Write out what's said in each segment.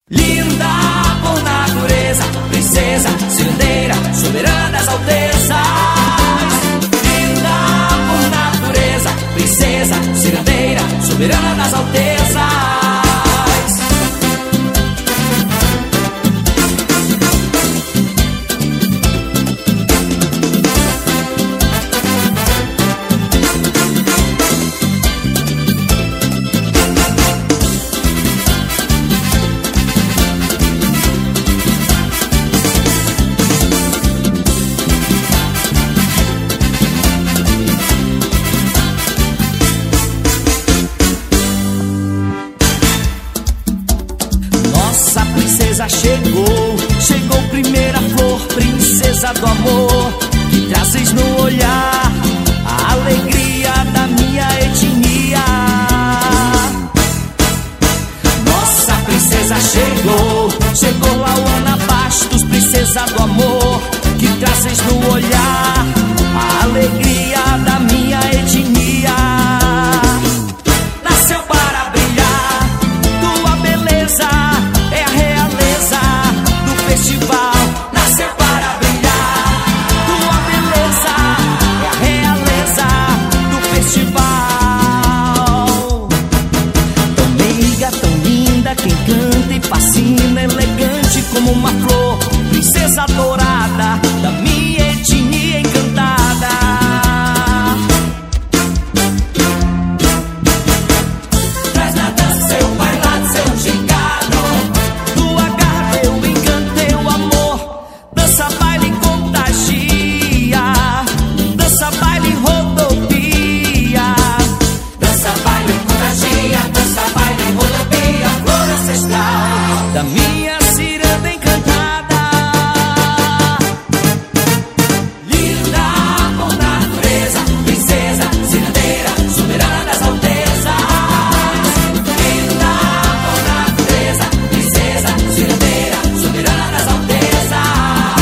Linda por natureza, princesa, cirandeira, soberana das altezas. Linda por natureza, princesa, cirandeira, soberana das altezas. Nossa princesa chegou, chegou primeira flor, princesa do amor, que trazes no olhar a alegria da minha etnia. Nossa princesa chegou, chegou Lauana Bastos, princesa do amor, que trazes no olhar a alegria da minha etnia. Nasceu para brilhar, tua beleza é a realeza do festival. Nasceu para brilhar, tua beleza é a realeza do festival. Tão meiga, tão linda, quem canta e fascina, elegante como uma flor, princesa dourada da minha etnia encantada. Traz na dança seu bailado, seu gingado, tua garra, teu encanto, teu amor. Dança, baile, contagia, dança, baile, rodopia. Dança, baile, contagia, dança, baile, rodopia. Flor ancestral da minha ciranda encantada. Linda por natureza, princesa, cirandeira, soberana das altezas. Linda por natureza, princesa, cirandeira, soberana das altezas.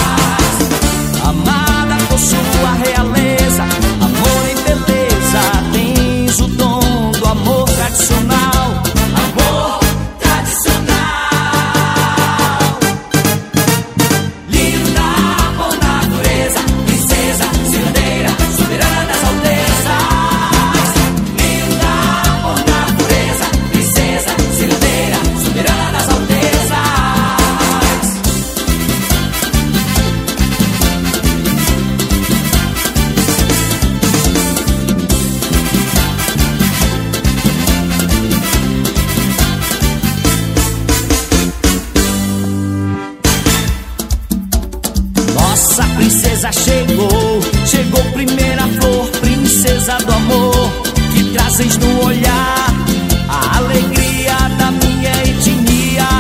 Amada por sua realeza, amor e beleza, tens o dom do amor tradicional. Amor tradicional. Linda por natureza, princesa, cirandeira, soberana das altezas. Linda por natureza, princesa, cirandeira, soberana das altezas. Nossa princesa chegou, chegou primeira flor, princesa do amor, que trazes no olhar a alegria da minha etnia.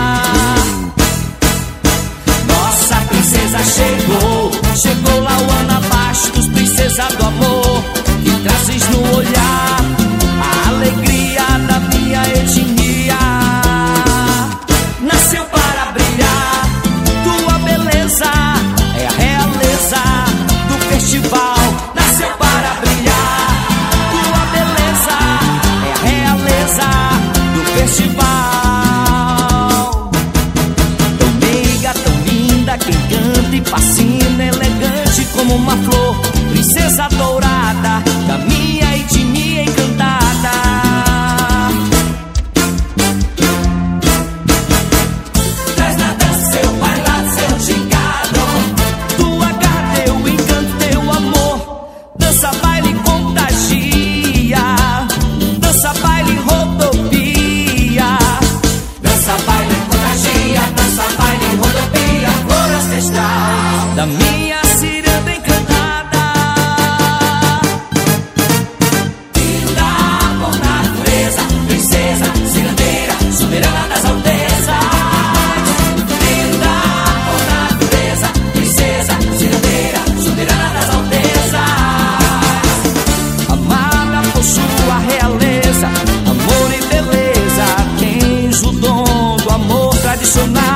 Nossa princesa chegou, chegou Lauana Bastos, princesa do amor, que trazes no olhar a alegria da minha etnia. Nasceu para brilhar, tua beleza é a realeza do festival. Nasceu para brilhar, tua beleza é a realeza do festival. Tão meiga, tão linda, quem canta e fascina, elegante como uma flor, princesa dourada da minha etnia encantada. Traz na dança seu bailado, seu gingado, tua garra, teu encanto, teu amor. Dança, baile, contagia, dança, baile, rodopia. Dança, baile, contagia, dança, baile, rodopia. Flor ancestral da minha ciranda encantada. Linda por natureza, princesa, cirandeira, soberana das altezas. Linda por natureza, princesa, cirandeira, soberana das altezas. Amada por sua realeza, amor e beleza, tens o dom do amor tradicional.